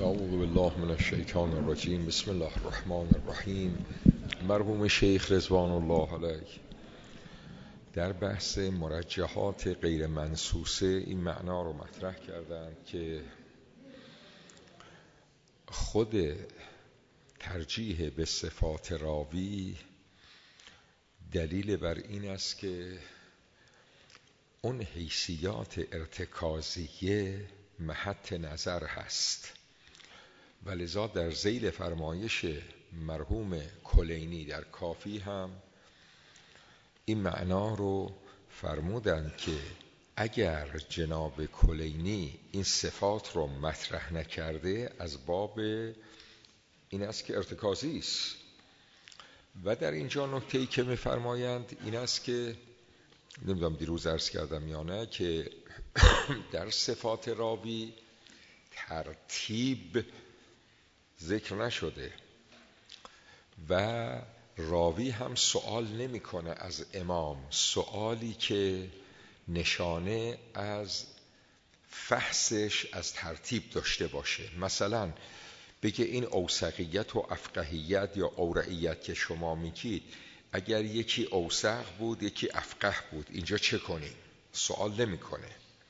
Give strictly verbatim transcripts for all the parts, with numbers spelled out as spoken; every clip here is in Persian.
اعوذ بالله من الشیطان الرجیم. بسم الله الرحمن الرحیم. مرحوم شیخ رضوان الله علیه در بحث مرجحات غیر منصوصه این معنا رو مطرح کردند که خود ترجیح به صفات راوی دلیل بر این است که اون حیثیات ارتکازیه محط نظر هست و لذا در ذیل فرمایش مرحوم کلینی در کافی هم این معنا رو فرمودند که اگر جناب کلینی این صفات رو مطرح نکرده از باب این است که ارتکازی است. و در اینجا نکته‌ای که می‌فرمایند این است که نمیدونم دیروز عرض کردم یا نه که در صفات راوی ترتیب ذکر نشده و راوی هم سوال نمیکنه از امام سوالی که نشانه از فحصش از ترتیب داشته باشه. مثلا بگه این اوثقیت و افقهیت یا اورعیت که شما میگید اگر یکی اوثق بود یکی افقه بود اینجا چه کنیم؟ سوال نمیکنه.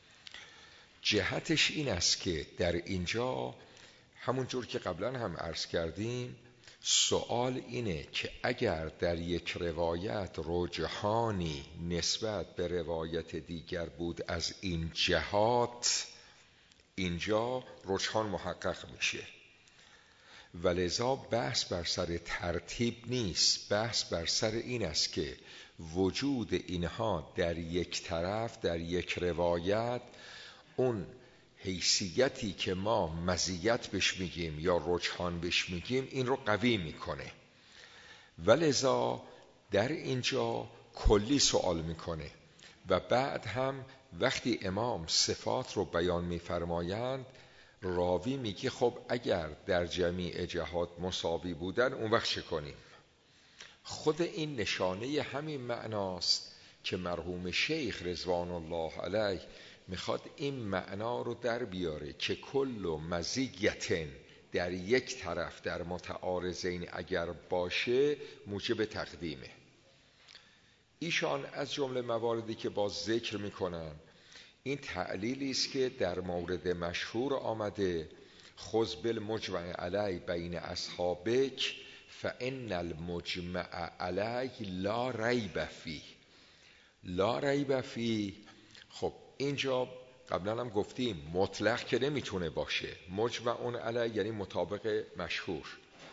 جهتش این است که در اینجا همونجور که قبلا هم عرض کردیم سوال اینه که اگر در یک روایت رجحانی نسبت به روایت دیگر بود از این جهات اینجا رجحان محقق میشه. ولذا بحث بر سر ترتیب نیست، بحث بر سر این است که وجود اینها در یک طرف در یک روایت اون حیثیتی که ما مزیت بهش میگیم یا رجحان بهش میگیم این رو قوی میکنه. ولذا در اینجا کلی سوال میکنه و بعد هم وقتی امام صفات رو بیان میفرمایند راوی میگه خب اگر در جمیع جهات مساوی بودن اون وقت چه کنیم؟ خود این نشانه همین معناست که مرحوم شیخ رضوان الله علیه میخواد این معنا رو در بیاره که کل و مزیتن در یک طرف در متعارضین اگر باشه موجب تقدیمه. ایشان از جمله مواردی که باز ذکر میکنن این تعلیلی است که در مورد مشهور آمده خذ بالمجمع علی بین اصحابک فان المجمع علی لا ریب فیه. لا ریب فیه خب اینجا قبلا هم گفتیم مطلق که نمیتونه باشه، مجمع علی یعنی مطابق مشهور،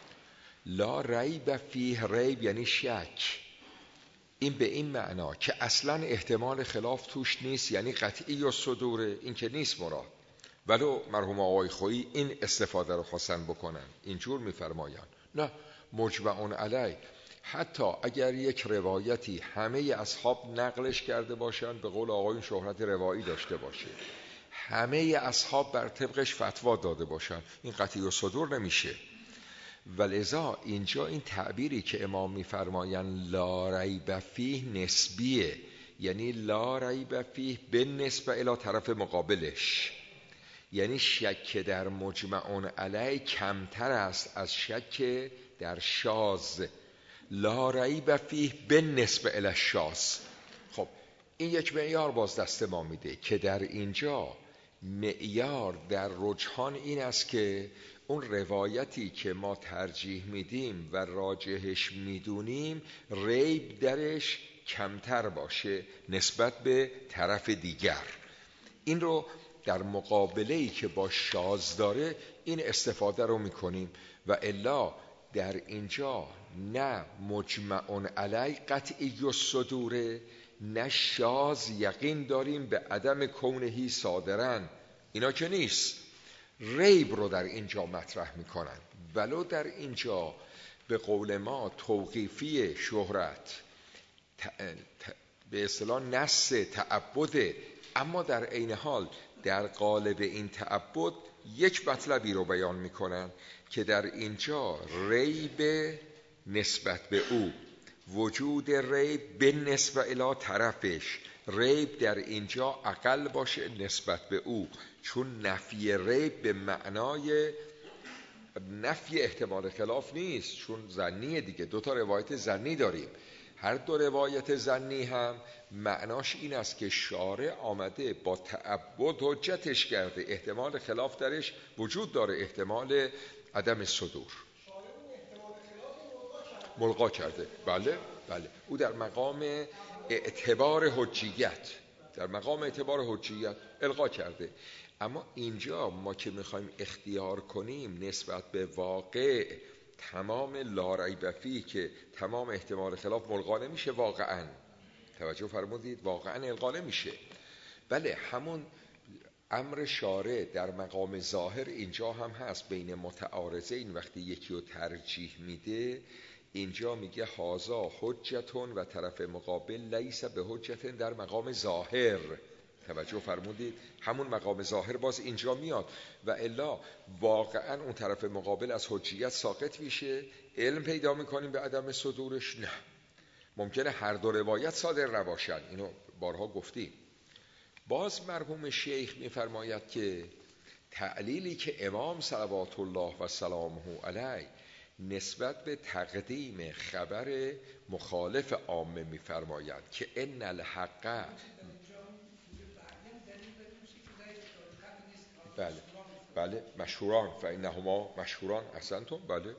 لا ریب فیه ریب یعنی شک. این به این معنا که اصلا احتمال خلاف توش نیست یعنی قطعی و صدوره، این که نیست مراد. ولو مرحوم آقای خویی این استفاده رو خواستن بکنن اینجور میفرمایند نه مجمع علی حتی اگر یک روایتی همه اصحاب نقلش کرده باشند به قول آقایون شهرت روایی داشته باشه همه اصحاب بر طبقش فتوا داده باشند این قطعی و صدور نمیشه. ولذا اینجا این تعبیری که امام میفرمایند لا ریب فیه نسبیه یعنی لا ریب فیه بالنسبه الی طرف مقابلش، یعنی شک در مجمع علی کمتر است از شک در شاذ. لا ریب فیه بالنسبه الی الشاذ. خب این یک معیار باز دست ما میده که در اینجا معیار در رجحان این است که اون روایتی که ما ترجیح میدیم و راجحش میدونیم ریب درش کمتر باشه نسبت به طرف دیگر. این رو در مقابله‌ای که با شاذ داره این استفاده رو میکنیم و الا در اینجا نه مجمع علی قطعی و صدوره نه شاذ یقین داریم به عدم کونهی صادرن، اینا که نیست. ریب رو در اینجا مطرح میکنن ولو در اینجا به قول ما توقیفی شهرت به اصطلاح نص تعبده، اما در عین حال در قالب این تعبد یک مطلبی رو بیان میکنن که در اینجا ریب نسبت به او، وجود ریب به نسبت الی طرفش، ریب در اینجا اقل باشه نسبت به او، چون نفی ریب به معنای نفی احتمال خلاف نیست، چون ظنیه دیگه، دو تا روایت ظنی داریم. هر دو روایت ظنی هم معناش این است که شارع آمده با تعبد حجتش کرده، احتمال خلاف درش وجود داره، احتمال عدم صدور ملغا کرده. بله بله، او در مقام اعتبار حجیت در مقام اعتبار حجیت الغا کرده. اما اینجا ما که میخوایم اختیار کنیم نسبت به واقع تمام لا ریب فیه که تمام احتمال خلاف ملغا نمیشه، واقعا توجه فرمودید، واقعا الغا نمیشه. بله، همون امر شارع در مقام ظاهر اینجا هم هست، بین متعارضین وقتی یکی رو ترجیح میده، اینجا میگه هازا حجتون و طرف مقابل لیس به حجتن در مقام ظاهر. توجه فرمودید، همون مقام ظاهر باز اینجا میاد، و الا واقعا اون طرف مقابل از حجیت ساقط میشه، علم پیدا میکنیم به عدم صدورش. نه، ممکنه هر دو روایت صادر نباشن، اینو بارها گفتیم. باز مرحوم شیخ میفرماید که تعلیلی که امام صلوات الله و سلامه علیه نسبت به تقدیم خبر مخالف عامه میفرماید که ان الحق، بله بله مشهوران فانهما مشهوران، احسنتم، بله.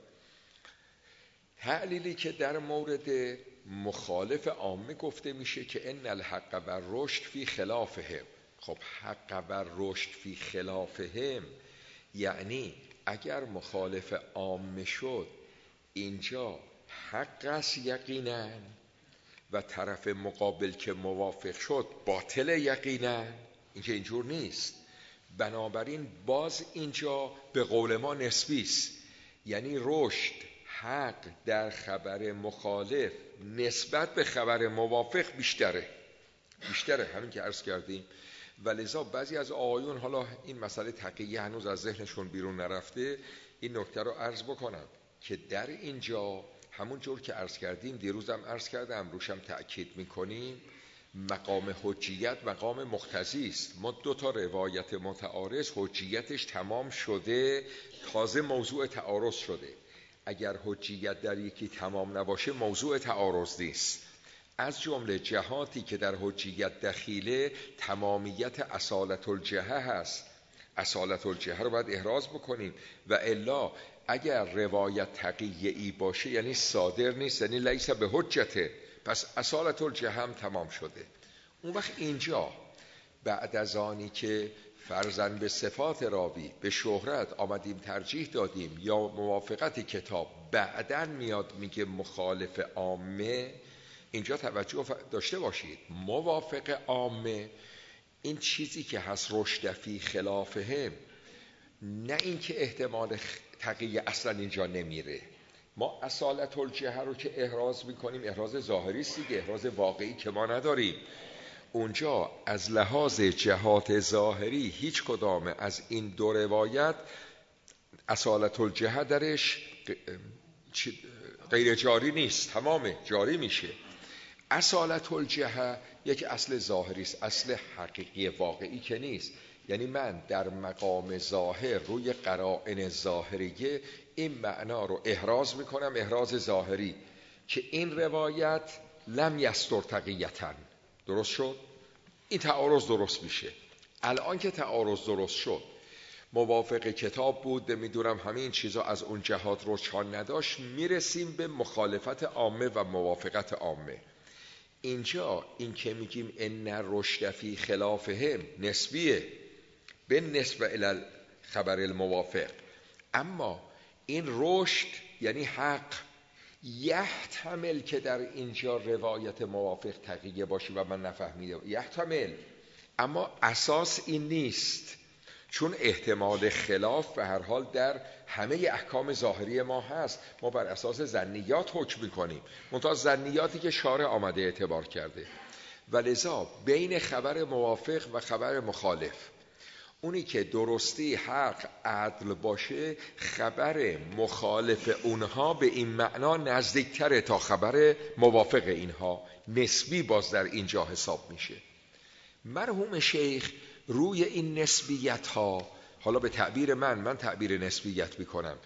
تعلیلی که در مورد مخالف عامه گفته میشه که ان الحق و رشد فی خلافهم. خب حق و رشد فی خلافهم یعنی اگر مخالف عامه شد اینجا حق است یقینا، و طرف مقابل که موافق شد باطل یقینا. اینجا اینجور نیست. بنابراین باز اینجا به قول ما نسبی است، یعنی رشد حق در خبر مخالف نسبت به خبر موافق بیشتره بیشتره همین که عرض کردیم. ولذا بعضی از آقایون، حالا این مسئله تقیه هنوز از ذهنشون بیرون نرفته، این نکته رو عرض بکنم که در اینجا همون جور که عرض کردیم، دیروزم عرض کردم، روشم تأکید میکنیم، مقام حجیت مقام مقتضی است. ما دو تا روایت متعارض حجیتش تمام شده، تازه موضوع تعارض شده. اگر حجیت در یکی تمام نباشه موضوع تعارض نیست. از جمله جهاتی که در حجیت دخیله تمامیت اصالت الجهه هست. اصالت الجهه رو باید احراز بکنیم، و الا اگر روایت تقیه‌ای باشه یعنی صادر نیست، یعنی لیس به حجته، پس اصالت الجهه هم تمام شده. اون وقت اینجا بعد از آنی که فرضاً به صفات راوی به شهرت آمدیم ترجیح دادیم یا موافقت کتاب، بعداً میاد میگه مخالف عامه. اینجا توجه داشته باشید، موافق عامه این چیزی که هست رشد فی خلافهم، نه اینکه احتمال تقیه اصلا اینجا نمیره. ما اصالت الجهه رو که احراز میکنیم احراز ظاهری است دیگه، احراز واقعی که ما نداریم. اونجا از لحاظ جهات ظاهری هیچ کدام از این دو روایت اصالت الجهه درش غیر جاری نیست، تمامه جاری میشه. اصالت الجهه یک اصل ظاهری است، اصل حقیقی واقعی که نیست. یعنی من در مقام ظاهر روی قرائن ظاهریه این معنا رو احراز میکنم، احراز ظاهری، که این روایت لم یستر تقیتن. درست شد؟ این تعارض درست میشه. الان که تعارض درست شد، موافق کتاب بود، میدونم همین چیزا از اون جهات روشان نداشت، میرسیم به مخالفت عامه و موافقت عامه. اینجا این که میگیم ان رشد فی خلافهم نسبیه به نسبه الی خبر الموافق، اما این رشد یعنی حق، یحتمل که در اینجا روایت موافق تقیه باشه و من نفهمیده، یحتمل، اما اساس این نیست، چون احتمال خلاف به هر حال در همه احکام ظاهری ما هست. ما بر اساس ظنیات حکم میکنیم، منتها ظنیاتی که شارع آمده اعتبار کرده. ولذا بین خبر موافق و خبر مخالف، اونی که درستی حق عدل باشه، خبر مخالف اونها به این معنا نزدیکتره تا خبر موافق اینها، نسبی باز در اینجا حساب میشه. مرحوم شیخ روی این نسبیت ها، حالا به تعبیر من من تعبیر نسبیت میکنم،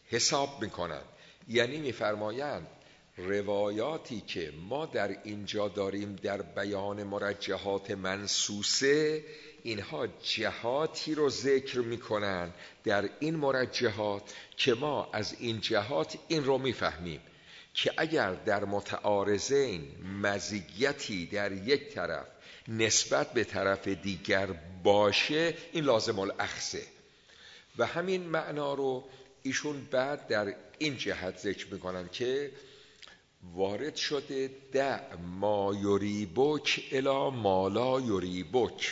حساب میکنن. یعنی میفرمایند روایاتی که ما در اینجا داریم در بیان مرجحات منصوصه، اینها جهاتی رو ذکر میکنن در این مرجحات که ما از این جهات این رو میفهمیم که اگر در متعارضین مزیتی در یک طرف نسبت به طرف دیگر باشه، این لازم الاخذه. و همین معنا رو ایشون بعد در این جهت ذکر میکنن که وارد شده دع ما یریبک الی ما لا یریبک.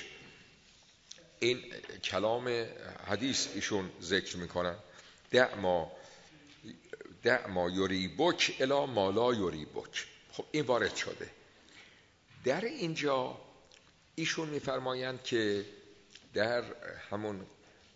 این کلام حدیث ایشون ذکر میکنن، دع ما دع ما یریبک الی ما لا یریبک. خب این وارد شده. در اینجا ایشون میفرمایند که در همون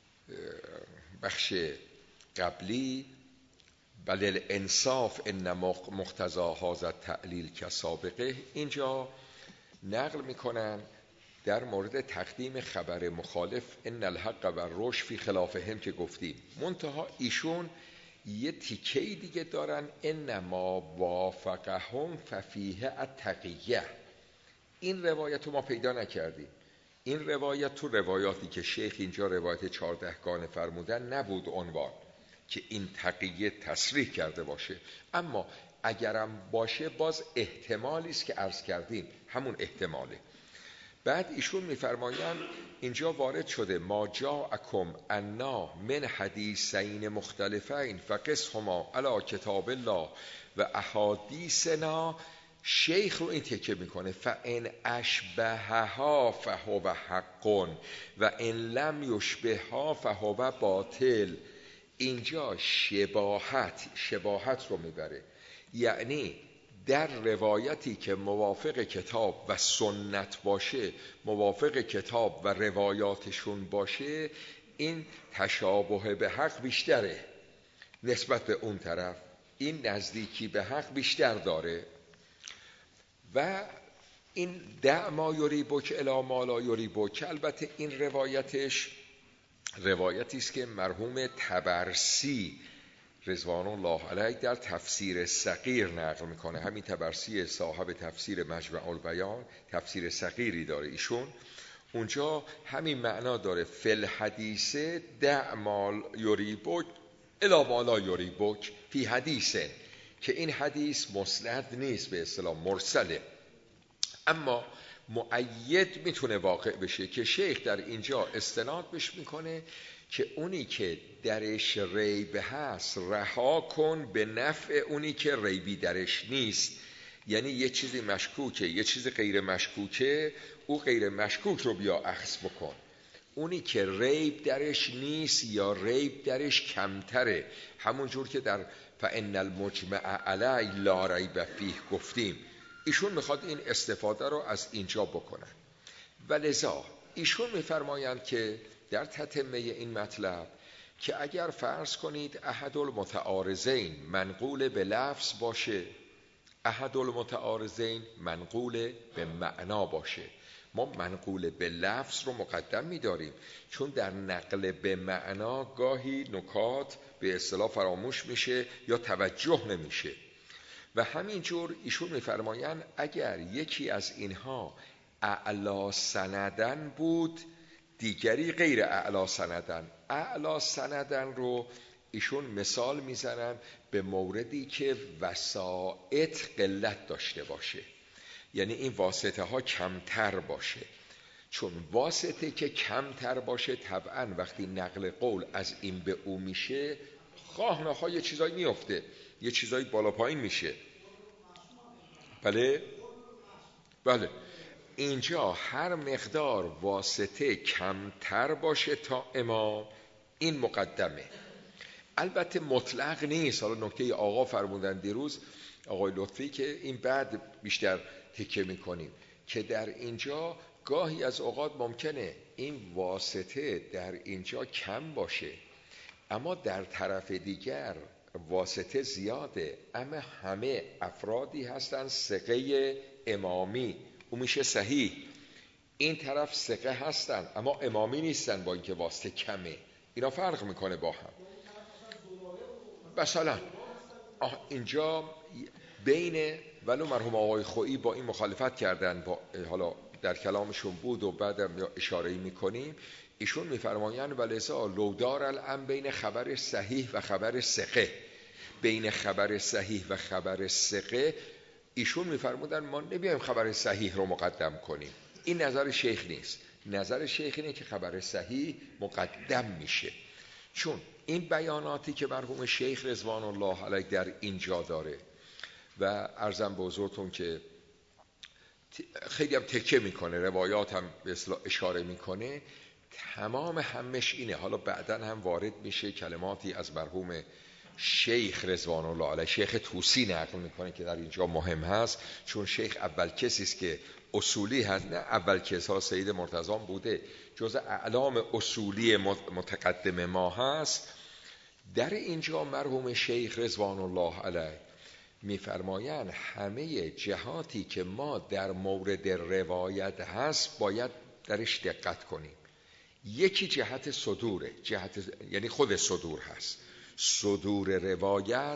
بخش قبلی بل الانصاف ان مقتضا هذا تعلیل که سابقه، اینجا نقل میکنن در مورد تقدیم خبر مخالف ان الحق و الرشد فی خلافهم که گفتیم. منتها ایشون یه تیکه دیگه دارن، انما وافقهم ففیه التقیه. این روایت رو ما پیدا نکردیم. این روایت تو روایاتی که شیخ اینجا روایت چهاردهگانه فرمودن نبود عنوان که این تقیه تصریح کرده باشه، اما اگرم باشه باز احتمالی است که عرض کردیم، همون احتماله. بعد ایشون میفرمایند اینجا وارد شده ما جاءکم انا من حدیثین مختلفین فقسهما علی کتاب الله و احادیثنا. شیخ رو این تکه میکنه فان اشبهها فهو حق و ان لم یشبهها فهو باطل. اینجا شباهت شباهت رو میبره، یعنی در روایتی که موافق کتاب و سنت باشه، موافق کتاب و روایاتشون باشه، این تشابه به حق بیشتره نسبت به اون طرف، این نزدیکی به حق بیشتر داره. و این دع ما یریبک الی ما لا یریبک، البته این روایتش روایتی است که مرحوم طبرسی رضوان الله علیه در تفسیر صغیر نقل میکنه. همین طبرسی صاحب تفسیر مجمع البیان تفسیر صغیری داره ایشون، اونجا همین معنا داره فی الحدیث دع ما یریبک الی ما لا یریبک فی حدیث، که این حدیث مسند نیست، به اصطلاح مرسله، اما مؤید میتونه واقع بشه که شیخ در اینجا استناد بش میکنه که اونی که درش ریب هست رها کن به نفع اونی که ریبی درش نیست. یعنی یه چیزی مشکوکه، یه چیزی غیر مشکوکه، او غیر مشکوک رو بیا اخذ بکن. اونی که ریب درش نیست یا ریب درش کمتره، همون جور که در فان المجمع علی لا ریب فیه گفتیم، ایشون میخواد این استفاده رو از اینجا بکنن. ولذا ایشون میفرمایند که در تتمه این مطلب که اگر فرض کنید احد المتعارضین منقول به لفظ باشه، احد المتعارضین منقول به معنا باشه، ما منقول به لفظ رو مقدم می‌داریم، چون در نقل به معنا گاهی نکات به اصطلاح فراموش میشه یا توجه نمیشه. و همینجور ایشون میفرمایند اگر یکی از اینها اعلا سندن بود، دیگری غیر اعلا سندن. اعلا سندن رو ایشون مثال میزنن به موردی که وسائط قلت داشته باشه، یعنی این واسطه ها کمتر باشه. چون واسطه که کمتر باشه طبعا وقتی نقل قول از این به او میشه، خواه نخواه یه چیزایی میفته، یه چیزایی بالا پایین میشه. بله بله اینجا هر مقدار واسطه کمتر باشه تا امام، این مقدمه. البته مطلق نیست. حالا نکته آقا فرمودن دیروز آقای لطفی که این بعد بیشتر تکه میکنیم که در اینجا گاهی از اوقات ممکنه این واسطه در اینجا کم باشه اما در طرف دیگر واسطه زیاده، اما همه افرادی هستن ثقه امامی، اون میشه صحیح. این طرف ثقه هستن اما امامی نیستن با اینکه واسطه کمه، اینا فرق میکنه با هم. مثلا اینجا بین ولو مرحوم آقای خویی با این مخالفت کردن، با حالا در کلامشون بود و بعدم اشاره‌ای میکنیم، ایشون میفرمایند ولذا لودار الان بین خبر صحیح و خبر ثقه، بین خبر صحیح و خبر ثقه ایشون میفرمودن ما نبیایم خبر صحیح رو مقدم کنیم. این نظر شیخ نیست. نظر شیخ اینه که خبر صحیح مقدم میشه، چون این بیاناتی که مرحوم شیخ رضوان الله علیه در اینجا داره و عرضم به حضورتون که خیلی هم تکه میکنه، روایات هم به اصطلاح اشاره میکنه، تمام همش اینه. حالا بعداً هم وارد میشه کلماتی از مرحوم شیخ رضوان الله علیه، شیخ طوسی نقل میکنه که در اینجا مهم هست، چون شیخ اول کسی است که اصولی هست، نه اول کس ها، سید مرتضی بوده، جز اعلام اصولی متقدم ما هست. در اینجا مرحوم شیخ رضوان الله علیه میفرمایند همه جهاتی که ما در مورد روایت هست باید درش دقت کنیم. یکی جهت صدوره، جهت یعنی خود صدور هست. صدور روایت،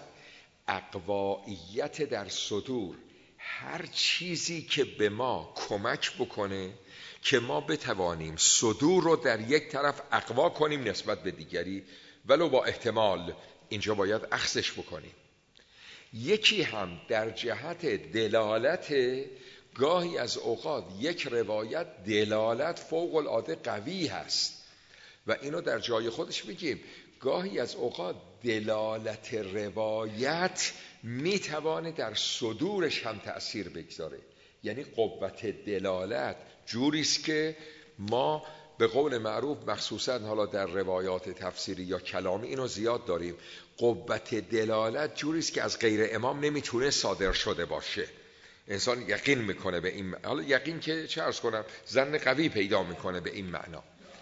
اقوائیت در صدور، هر چیزی که به ما کمک بکنه که ما بتوانیم صدور رو در یک طرف اقوا کنیم نسبت به دیگری ولو با احتمال، اینجا باید اخذش بکنیم. یکی هم در جهت دلالت، گاهی از اوقات یک روایت دلالت فوق العاده قوی هست و اینو در جای خودش میگیم، گاهی از اوقات دلالت روایت میتوانه در صدورش هم تأثیر بگذاره. یعنی قوت دلالت جوریست که ما به قول معروف مخصوصا حالا در روایات تفسیری یا کلامی اینو زیاد داریم، قوت دلالت جوریست که از غیر امام نمیتونه صادر شده باشه. انسان یقین میکنه به این، حالا یقین که چه عرض کنم، ظن قوی پیدا میکنه به این معنا،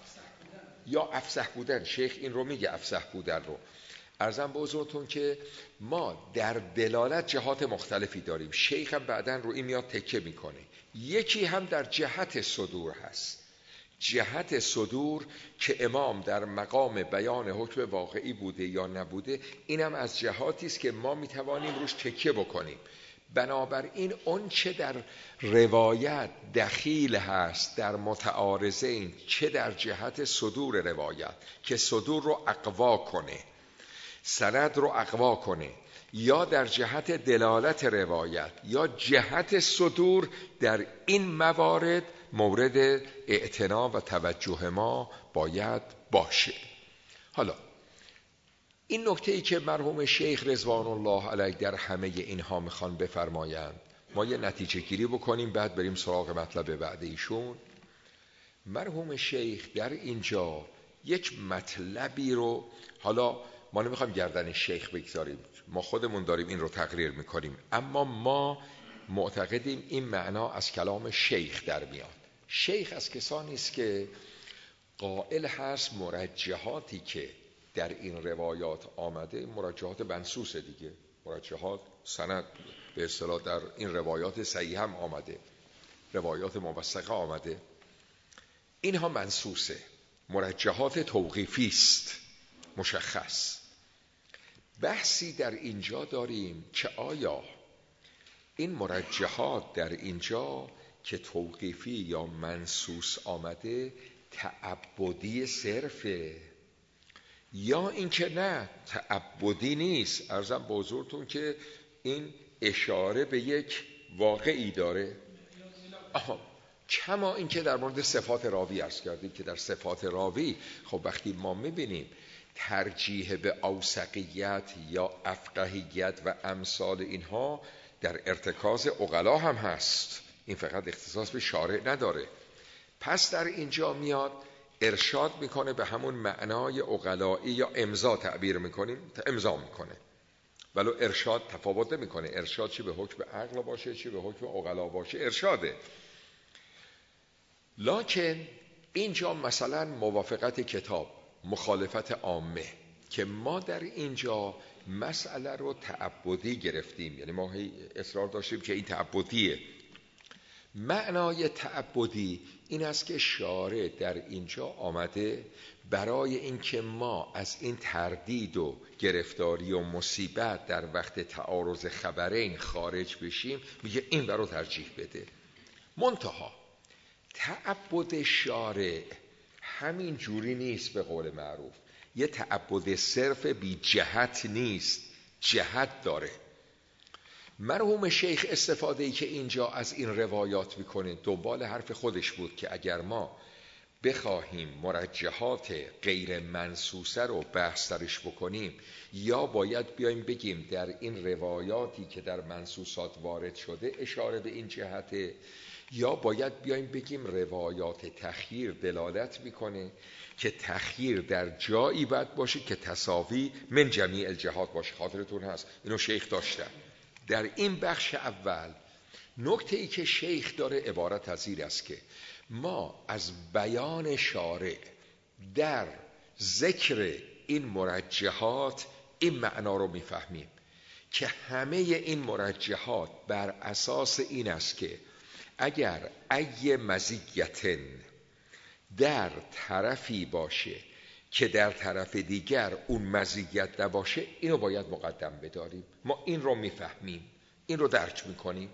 یا افصح بودن. شیخ این رو میگه، افصح بودن رو. عرضم به حضورتون که ما در دلالت جهات مختلفی داریم، شیخ هم بعدن رو این میاد تکه میکنه. یکی هم در جهت صدور هست، جهت صدور که امام در مقام بیان حکم واقعی بوده یا نبوده، اینم از جهاتی است که ما میتوانیم روش تکیه بکنیم. بنابراین اون چه در روایت دخیل هست در متعارضین، چه در جهت صدور روایت که صدور رو اقوا کنه، سند رو اقوا کنه، یا در جهت دلالت روایت یا جهت صدور، در این موارد مورد اعتنا و توجه ما باید باشه. حالا این نکته‌ای که مرحوم شیخ رضوان الله علیه در همه اینها میخوان بفرمایند، ما یه نتیجه گیری بکنیم بعد بریم سراغ مطلب بعد ایشون. مرحوم شیخ در اینجا یک مطلبی رو، حالا ما نمیخوایم گردن شیخ بگذاریم، ما خودمون داریم این رو تقریر میکنیم، اما ما معتقدیم این معنا از کلام شیخ در میاد. شیخ از کسانی است که قائل هست مرجحاتی که در این روایات آمده، مرجحات منصوصه دیگه، مرجحات سند به اصطلاح در این روایات صحیح هم آمده، روایات موثقه آمده، اینها منصوصه، مرجحات توقیفی است مشخص. بحثی در اینجا داریم که آیا این مرجحات در اینجا که توقیفی یا منصوص آمده تعبدی صرفه یا اینکه نه تعبدی نیست؟ عرضم به حضورتون که این اشاره به یک واقعی داره. آها، کما اینکه در مورد صفات راوی عرض کردیم که در صفات راوی خب وقتی ما میبینیم ترجیح به اوثقیت یا افقهیت و امثال اینها در ارتکاز عقلا هم هست، این فقط اختصاص به شارع نداره. پس در اینجا میاد ارشاد میکنه به همون معنای عقلایی یا امضا تعبیر میکنیم، امضا میکنه، ولو ارشاد تفاوت میکنه، ارشاد چی به حکم عقل باشه چی به حکم عقلا باشه ارشاده. لکن اینجا مثلا موافقت کتاب، مخالفت عامه، که ما در اینجا مسئله رو تعبدی گرفتیم، یعنی ما اصرار داشتیم که این تعبدیه، معنای تعبدی این است که شارع در اینجا آمده برای اینکه ما از این تردید و گرفتاری و مصیبت در وقت تعارض خبرین خارج بشیم، میگه این رو ترجیح بده. منتها تعبد شارع همین جوری نیست، به قول معروف یه تعبد صرف بی جهت نیست، جهت داره. مرحوم شیخ استفاده ای که اینجا از این روایات میکنه دنبال حرف خودش بود که اگر ما بخواهیم مرجحات غیر منصوصه رو بحث درش بکنیم، یا باید بیایم بگیم در این روایاتی که در منصوصات وارد شده اشاره به این جهته، یا باید بیایم بگیم روایات تخییر دلالت میکنه که تخییر در جایی باید باشه که تساوی من جمیع الجهات باشه. خاطرتون هست اینو شیخ داشتن. در این بخش اول نکته ای که شیخ داره عبارت از این است که ما از بیان شارع در ذکر این مرجحات این معنا رو میفهمیم که همه این مرجحات بر اساس این است که اگر ای مزیتن در طرفی باشه که در طرف دیگر اون مزیت نباشه، اینو باید مقدم بداریم. ما این رو میفهمیم، این رو درک میکنیم.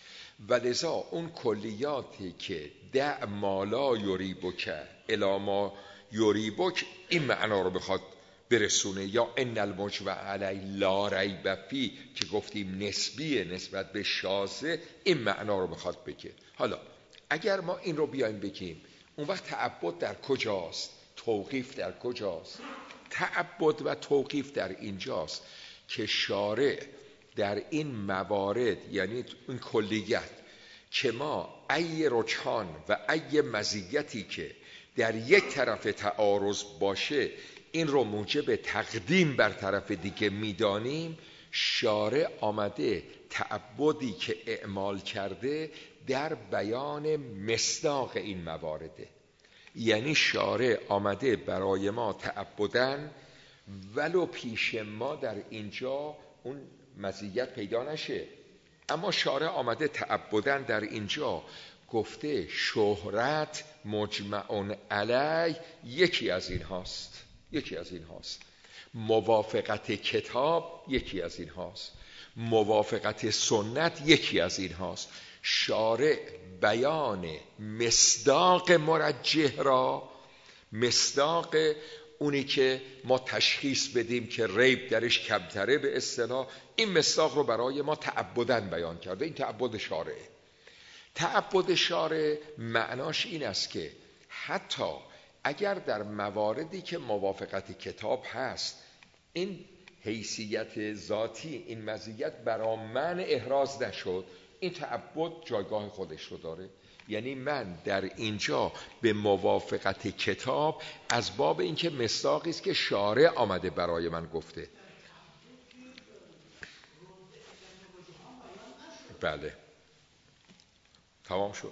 ولذا اون کلیاتی که دع ما لا یریبک الی ما یریبک این معنا رو بخواد برسونه، یا ان المجمع علی لا ریب فی که گفتیم نسبیه نسبت به شاذه، این معنا رو بخواد بگه. حالا اگر ما این رو بیایم بگیم، اون وقت تعبد در کجاست؟ توقیف در کجاست؟ تعبد و توقیف در اینجاست که شارع در این موارد، یعنی این کلیت که ما ای رجحان و ای مزیتی که در یک طرف تعارض باشه این رو موجب تقدیم بر طرف دیگه میدانیم، شارع آمده تعبدی که اعمال کرده در بیان مصداق این موارده. یعنی شارع آمده برای ما تعبدن ولو پیش ما در اینجا اون مزیت پیدا نشه، اما شارع آمده تعبدن در اینجا گفته شهرت مجمع علی یکی از این هاست، یکی از این هاست موافقت کتاب یکی از این هاست، موافقت سنت یکی از این هاست. شارع بیان مصداق مرجح را، مصداق اونی که ما تشخیص بدیم که ریب درش کمتره به اصطلاح، این مصداق رو برای ما تعبدن بیان کرده. این تعبد شارعه. تعبد شارع معناش این است که حتی اگر در مواردی که موافقت کتاب هست این حیثیت ذاتی، این مزیت برای من احراز نشد، این تعبد جایگاه خودش رو داره. یعنی من در اینجا به موافقت کتاب از باب اینکه مصداقی است که شارع آمده برای من گفته. بله تمام شد،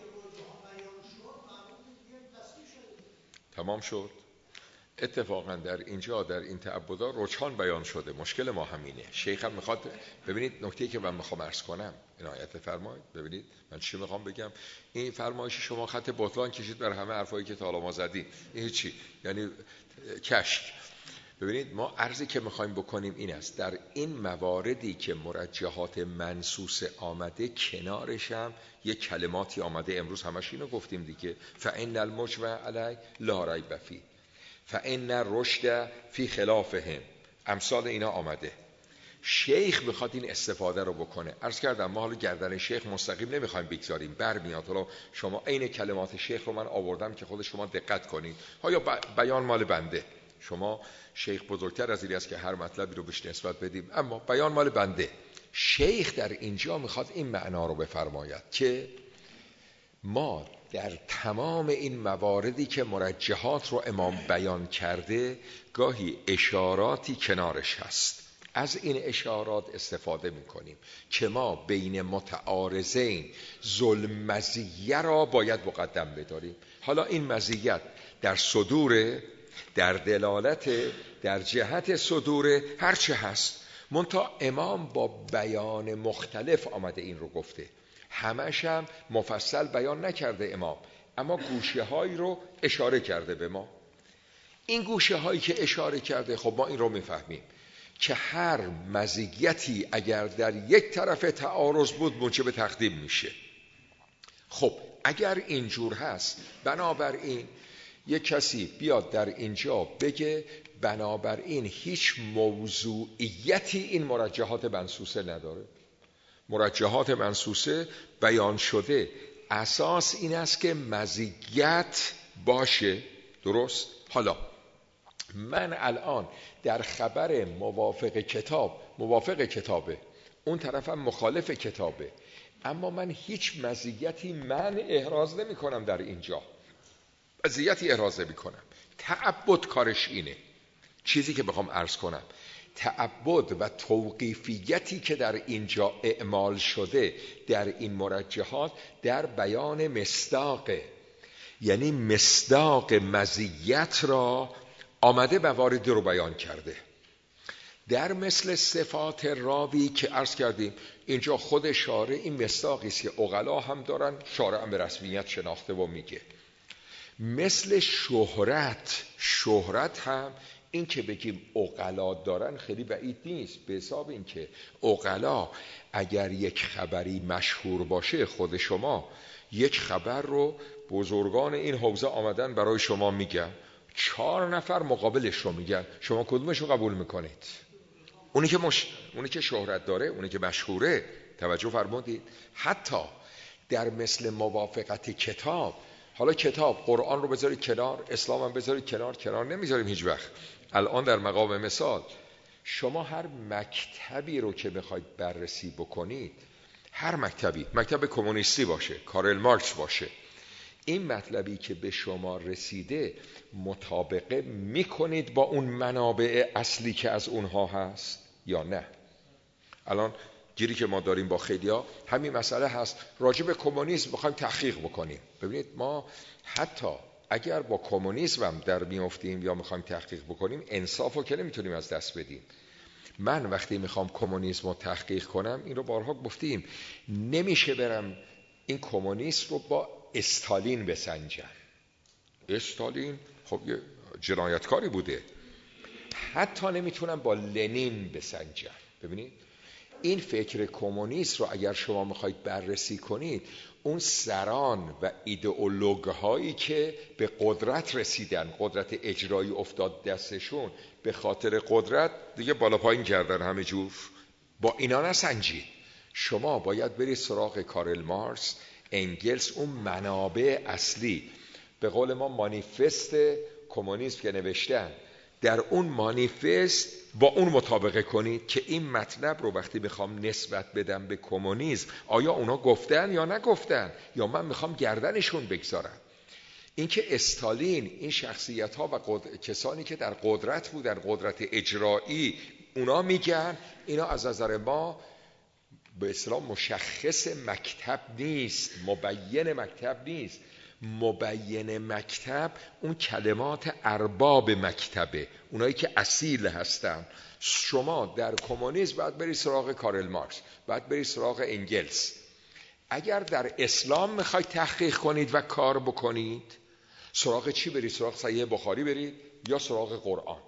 تمام شد. اتفاقا در اینجا در این تعبدات رجحان بیان شده. مشکل ما همینه. شیخ هم میخواد، ببینید نکته‌ای که من میخوام عرض کنم عنایت فرمایید. ببینید من چی میخوام بگم. این فرمایش شما خط بطلان کشید بر همه حرفایی که تا حالا ما زدیم، این چی؟ یعنی کشک. ببینید ما عرضی که میخوایم بکنیم این است، در این مواردی که مرجحات منصوص آمده کنارش هم یک کلماتی آمده، امروز همش اینو گفتیم دیگه، فإن المجمع علی لا ریب فی فإن الرشد فی خلافهم، امثال اینا آمده. شیخ میخواد این استفاده رو بکنه. عرض کردم ما حالا گردن شیخ مستقیم نمیخوایم بگذاریم، برمیاد. حالا شما عین کلمات شیخ رو من آوردم که خود شما دقت کنید. ها یا بیان مال بنده، شما شیخ بزرگتر از این است که هر مطلبی رو بهش نسبت بدیم، اما بیان مال بنده. شیخ در اینجا میخواد این معنا رو بفرماید که ما در تمام این مواردی که مرجحات رو امام بیان کرده گاهی اشاراتی کنارش هست، از این اشارات استفاده میکنیم که ما بین متعارضین ظلم مزیه را باید مقدم بداریم. حالا این مزیت در صدور، در دلالت، در جهت صدور، هرچه هست، منتها امام با بیان مختلف آمده این رو گفته. همش هم مفصل بیان نکرده امام، اما گوشه هایی رو اشاره کرده به ما. این گوشه هایی که اشاره کرده، خب ما این رو میفهمیم که هر مزیتی اگر در یک طرف تعارض بود موجب تقدیم میشه. خب اگر اینجور هست، بنابراین یک کسی بیاد در اینجا بگه بنابراین هیچ موضوعیتی این مرجحات منصوصه نداره. مرجحات منصوصه بیان شده، اساس این است که مزیت باشه. درست؟ حالا من الان در خبر موافق کتاب، موافق کتابه، اون طرفم مخالف کتابه، اما من هیچ مزیتی من احراز نمی کنم در اینجا، مزیتی احراز نمی کنم. تعبد کارش اینه. چیزی که بخوام عرض کنم، تعبد و توقیفیتی که در اینجا اعمال شده در این مرجحات در بیان مصداقه، یعنی مصداق مزیت را آمده موارد رو بیان کرده. در مثل صفات راوی که عرض کردیم اینجا خود شارع این مصداقی است که عقلا هم دارن، شارع هم به رسمیت شناخته و میگه. مثل شهرت، شهرت هم این که بگیم عقلا دارن خیلی بعید نیست، به حساب این که عقلا اگر یک خبری مشهور باشه، خود شما یک خبر رو بزرگان این حوزه آمدن برای شما میگن، چهار نفر مقابلش رو میگن، شما کدومش رو قبول میکنید؟ اونی که مش... اونی که شهرت داره، اونی که مشهوره. توجه فرمودید؟ حتی در مثل موافقت کتاب، حالا کتاب قرآن رو بذارید کنار، اسلام هم بذارید کنار، کنار نمیذاریم هیچ وقت. الان در مقام مثال شما هر مکتبی رو که بخواید بررسی بکنید، هر مکتبی، مکتب کمونیستی باشه، کارل مارکس باشه، این مطلبی که به شما رسیده مطابقه میکنید با اون منابع اصلی که از اونها هست یا نه؟ الان گیری که ما داریم با خیلیا همین مسئله هست، راجع به کمونیسم بخوایم تحقیق بکنیم. ببینید ما حتی اگر با کمونیسم هم در میافتیم یا میخوایم تحقیق بکنیم، انصاف رو که نمیتونیم از دست بدیم. من وقتی میخوام کمونیسم رو تحقیق کنم، این رو بارها گفتیم، نمیشه برم این کمونیسم رو با استالین بسنجم. استالین خب یه جنایتکاری بوده. حتی نمیتونم با لنین بسنجم. ببینید این فکر کمونیست رو اگر شما میخواید بررسی کنید، اون سران و ایدئولوگ هایی که به قدرت رسیدن، قدرت اجرایی افتاد دستشون، به خاطر قدرت دیگه بالا پایین کردن همه جور، با اینا نسنجید. شما باید برید سراغ کارل مارکس، انگلس، اون منابع اصلی، به قول ما مانیفست کمونیسم که نوشتن، در اون مانیفست با اون مطابقه کنید که این مطلب رو وقتی بخوام نسبت بدم به کمونیسم، آیا اونا گفتن یا نگفتن، یا من میخوام گردنشون بگذارم. این که استالین، این شخصیت ها و قد... کسانی که در قدرت بودن، قدرت اجرایی، اونا میگن، اینا از نظر ما به اصطلاح مشخص مکتب نیست، مبین مکتب نیست. مبین مکتب اون کلمات ارباب مکتبه، اونایی که اصیل هستن. شما در کمونیسم باید برید سراغ کارل مارکس، باید برید سراغ انگلس. اگر در اسلام میخواید تحقیق کنید و کار بکنید، سراغ چی برید؟ سراغ صحیح بخاری برید یا سراغ قرآن؟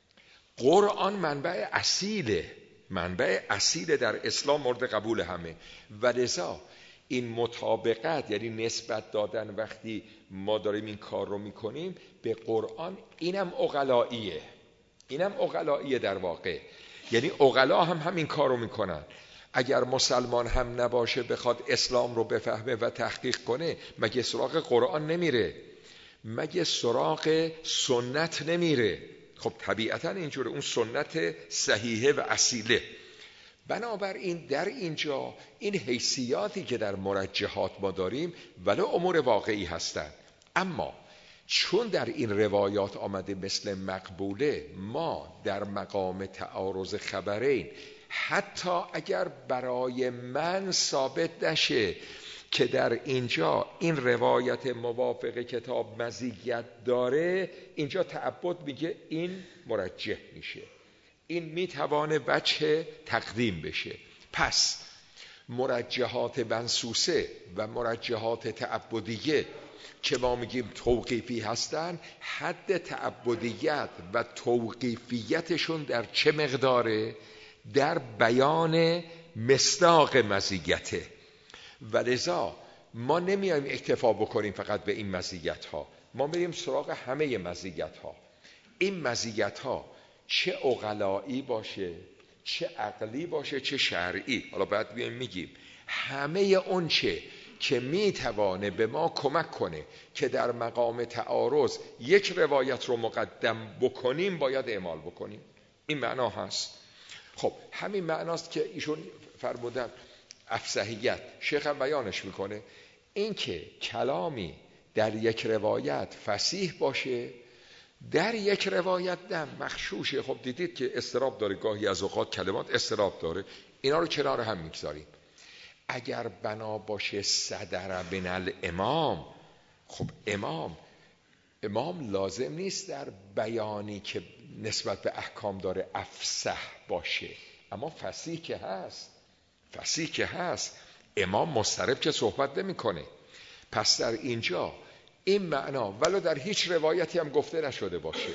قرآن منبع اصیله، منبع اصیل در اسلام، مورد قبول همه. و لذا این مطابقت، یعنی نسبت دادن، وقتی ما داریم این کار رو میکنیم به قرآن، اینم عقلاییه، اینم عقلاییه در واقع. یعنی عقلا هم همین کار رو میکنن. اگر مسلمان هم نباشه بخواد اسلام رو بفهمه و تحقیق کنه، مگه سراغ قرآن نمیره؟ مگه سراغ سنت نمیره؟ خب طبیعتا اینجوره، اون سنت صحیحه و اصیله. بنابراین در اینجا این حیثیاتی که در مرجحات ما داریم ولی امور واقعی هستند، اما چون در این روایات آمده مثل مقبوله، ما در مقام تعارض خبرین، حتی اگر برای من ثابت نشه که در اینجا این روایت موافق کتاب مزیت داره، اینجا تعبد میگه این مرجح میشه، این میتوانه وجه تقدیم بشه. پس مرجحات منسوسه و مرجحات تعبدیه که ما میگیم توقیفی هستن، حد تعبدیت و توقیفیتشون در چه مقداره؟ در بیان مصداق مزیته. و لذا ما نمیایم اکتفا بکنیم فقط به این مزیت ها، ما بریم سراغ همه مزیت ها. این مزیت ها چه عقلایی باشه، چه عقلی باشه، چه شرعی، حالا بعد بیایم میگیم همه اون چه که میتوانه به ما کمک کنه که در مقام تعارض یک روایت رو مقدم بکنیم باید اعمال بکنیم. این معنا هست. خب همین معناست که ایشون فرمودن افصحیت، شیخ هم بیانش میکنه، این که کلامی در یک روایت فصیح باشه، در یک روایت نه مغشوشه. خب دیدید که اضطراب داره، گاهی از اوقات کلمات اضطراب داره، اینا رو کنار هم میگذاریم. اگر بنا باشه صدر من الامام، خب امام امام لازم نیست در بیانی که نسبت به احکام داره افصح باشه، اما فصیح که هست، فصیح که هست، امام مضطرب که صحبت نمی کنه. پس در اینجا این معنا ولو در هیچ روایتی هم گفته نشده باشه،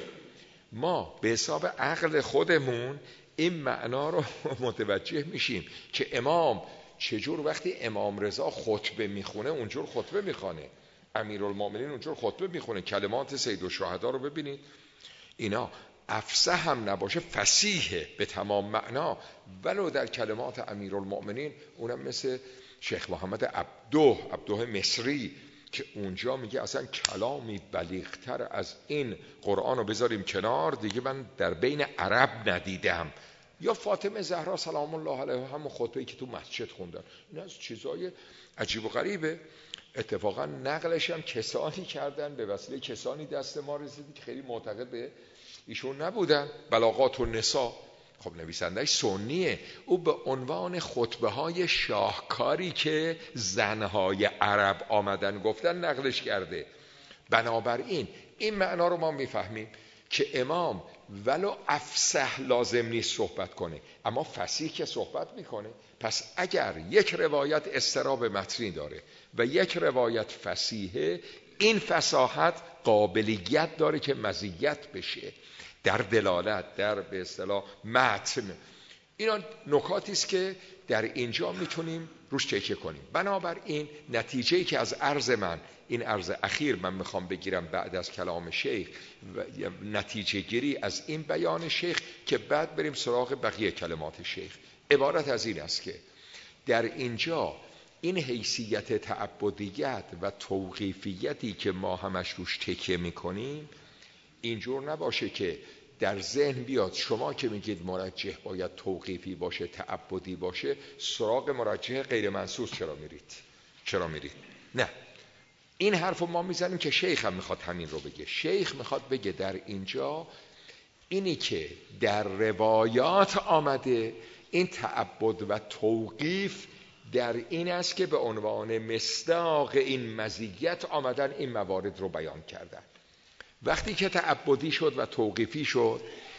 ما به حساب عقل خودمون این معنا رو متوجه میشیم که امام چجور وقتی امام رضا خطبه میخونه اونجور خطبه میخونه، امیرالمومنین اونجور خطبه میخونه، کلمات سید الشهدا رو ببینید، اینا افصح هم نباشه فصیحه به تمام معنا، ولو در کلمات امیرالمومنین، اونم مثل شیخ محمد عبده عبده مصری که اونجا میگه اصلا کلامی بلیغتر از این قرآن رو بذاریم کنار دیگه من در بین عرب ندیدم. یا فاطمه زهرا سلام الله علیها همون خطبه‌ای که تو مسجد خوندن، این از چیزای عجیب و غریبه. اتفاقا نقلش هم کسانی کردن، به وسیله کسانی دست ما رسید که خیلی معتقد به ایشون نبودن. بلاغات النساء، خب نویسندهش سنیه، او به عنوان خطبه های شاهکاری که زنهای عرب آمدن گفتن نقلش کرده. بنابراین این معنا رو ما میفهمیم که امام ولو افصح لازم نیست صحبت کنه، اما فصیح که صحبت میکنه. پس اگر یک روایت اضطراب متنی داره و یک روایت فصیحه، این فصاحت قابلیت داره که مزیت بشه در دلالت، در به اصطلاح متن. اینا نکاتی است که در اینجا میتونیم روش تکیه کنیم. بنابراین نتیجه‌ای که از عرض من، این عرض اخیر من میخوام بگیرم بعد از کلام شیخ، نتیجه گیری از این بیان شیخ که بعد بریم سراغ بقیه کلمات شیخ، عبارت از این است که در اینجا این حیثیت تعبدیت و توقیفیتی که ما همش روش تکیه میکنیم اینجور نباشه که در ذهن بیاد شما که میگید مرجح باید توقیفی باشه، تعبدی باشه، سراغ مرجح غیر منصوص چرا میرید؟ چرا میرید؟ نه، این حرف ما میزنیم که شیخ هم میخواد همین رو بگه. شیخ میخواد بگه در اینجا اینی که در روایات آمده این تعبد و توقیف در این است که به عنوان مصداق این مزیت آمدن این موارد رو بیان کردن. وقتی که تعبدی شد و توقیفی شد،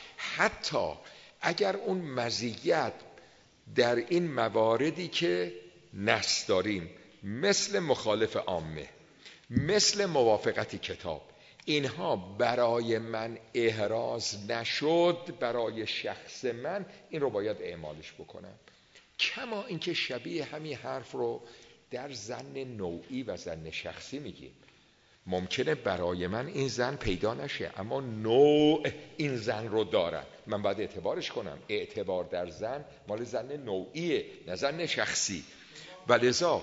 حتی اگر اون مزیت در این مواردی که نص داریم مثل مخالف عامه، مثل موافقت کتاب، اینها برای من احراز نشد، برای شخص من این رو باید اعمالش بکنم. کما اینکه شبیه همین حرف رو در ظن نوعی و ظن شخصی میگیم. ممکنه برای من این زن پیدا نشه اما نوع این زن رو دارن، من باید اعتبارش کنم. اعتبار در زن مال زن نوعیه نه زن شخصی. و لذا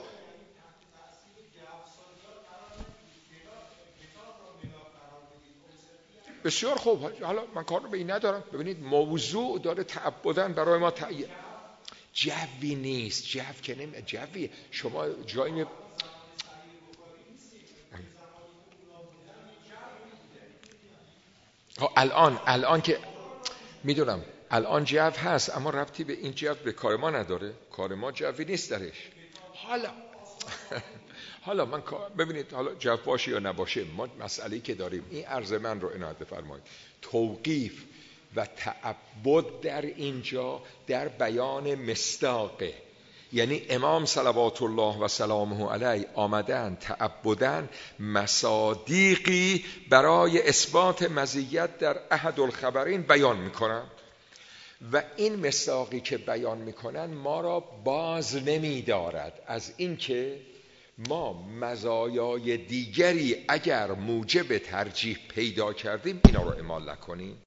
بسیار خوب، حالا من کار رو به این ندارم. ببینید موضوع داره تعبدن برای ما تعیین، جوی نیست، جو که نمی جوی شما جایی الان الان که میدونم الان جو هست اما ربطی به این جو به کار ما نداره، کار ما جوی نیست درش. حالا حالا من ببینید حالا جو باشه یا نباشه، ما مسئله‌ای که داریم این عرض من رو عنایت بفرمایید. توقیف و تعبد در اینجا در بیان مصداقه، یعنی امام صلوات الله و سلامه علیه آمدن تعبدن مصادیقی برای اثبات مزیت در احد الخبرین بیان میکنن و این مصداقی که بیان میکنن ما را باز نمیدارد از اینکه ما مزایای دیگری اگر موجب ترجیح پیدا کردیم اینا رو اعمال نکنیم.